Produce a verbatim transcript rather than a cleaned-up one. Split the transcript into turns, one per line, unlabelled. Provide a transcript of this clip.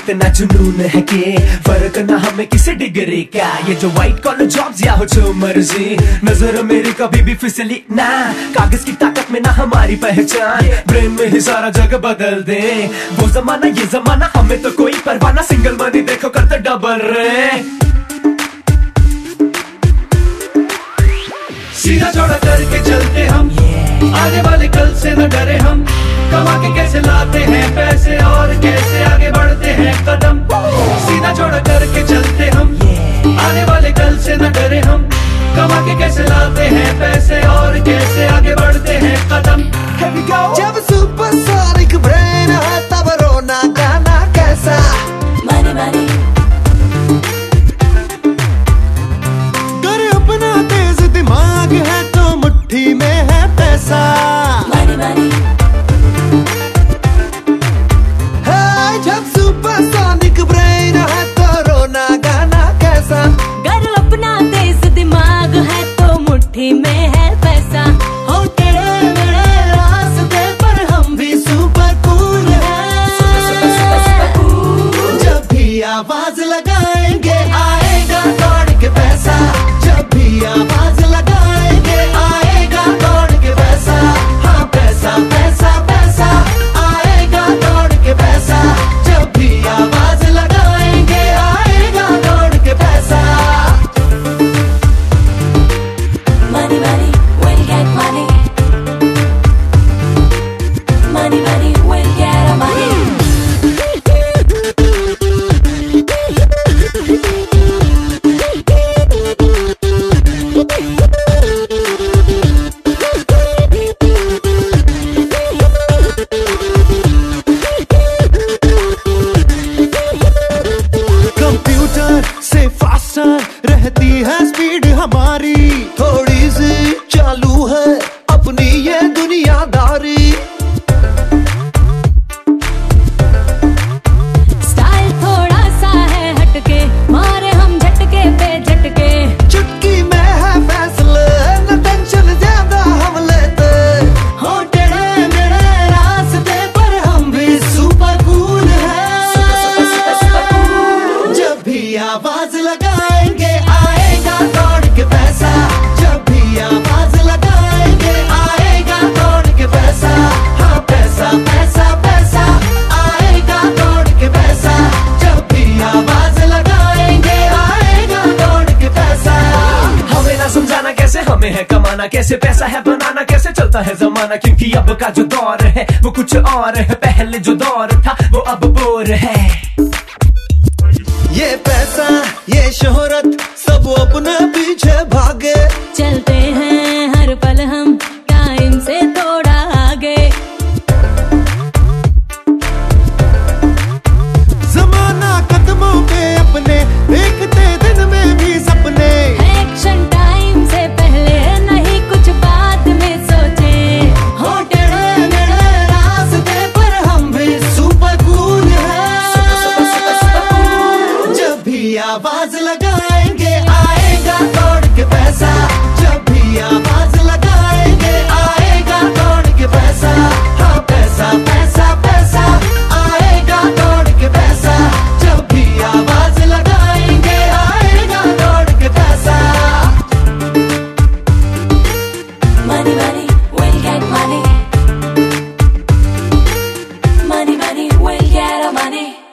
इतना जुनून है कि फर्क ना हमें किसी डिग्री का। ये जो व्हाइट कॉलर जॉब्स या हो जो मर्जी, नजर मेरी कभी भी फिसली ना। कागज की ताकत में ना हमारी पहचान, ब्रेन में ही सारा जग बदल दे। वो जमाना ये जमाना हमें तो कोई परवाह ना, सिंगल मनी देखो करते डबल रे। सीधा चौड़ा करके चलते हम, आने वाले कल से न डरे हम। कमा के कैसे लाते हैं पैसे और कैसे आगे बढ़ते हैं कदम। सीधा चौड़ा करके चलते हम, आने वाले कल से न डरे हम। कमा के कैसे लाते हैं पैसे और कैसे आगे बढ़ते हैं कदम।
जब सुपरसोनिक ब्रेन है तब रोना गाना कैसा।
मनी मनी
कर अपना तेज दिमाग है तो मुट्ठी में है पैसा।
मनी मनी
जब सुपरसोनिक ब्रेन है तो रोना गाना कैसा।
गर अपना तेज दिमाग है तो मुट्ठी में है पैसा।
हो तेरे मेरे रास्ते पर हम भी सुपर कूल हैं। जब भी आवाज लगाएंगे आएगा दौड़ के पैसा। जब भी आवाज लगाएंगे आएगा दौड़ के पैसा। हाँ पैसा पैसा पैसा आएगा दौड़ के पैसा। जब भी आवाज लगाएंगे आएगा दौड़ के पैसा।
Money money we'll get money. Money money we'll get a money.
Computer से फास्टर रहती है स्पीड हमारी। थोड़ी सी चालू है अपनी ये दुनियादारी।
स्टाइल थोड़ा सा है हटके, मारे हम झटके पे झटके।
चुटकी में है फैसले न टेंशन ज्यादा हम लेते। हो टेढ़े मेढ़े रास्ते पर हम भी सुपर कूल हैं। जब भी आवाज लगाएंगे आएगा दौड़ के पैसा। जब भी आवाज लगाएंगे आएगा दौड़ के पैसा। हाँ पैसा पैसा पैसा आएगा दौड़ के पैसा। जब भी आवाज लगाएंगे आएगा दौड़ के पैसा।
हमें ना समझाना कैसे हमें है कमाना, कैसे पैसा है बनाना, कैसे चलता है जमाना। क्योंकि अब का जो दौर है वो कुछ और है, पहले जो दौर था वो अब बोर है।
ये पैसा ये शोहरत सब अपने पीछे भागे।
चलते हैं हर पल हम टाइम से थोड़ा आगे।
जमाना कदमों पे अपने देखते दिन में भी सपने।
एक्शन टाइम से पहले नहीं कुछ बाद में सोचे।
हो टेढ़े मेढ़े रास्ते पर हम भी सुपर कूल हैं। जब भी आवाज लगाएंगे आएगा दौड़ के पैसा। जब भी आवाज लगाएंगे आएगा दौड़ के पैसा। हाँ पैसा पैसा पैसा आएगा दौड़ के पैसा। जब भी आवाज लगाएंगे आएगा दौड़ के पैसा।
Money money we'll get money. Money money we'll get a money.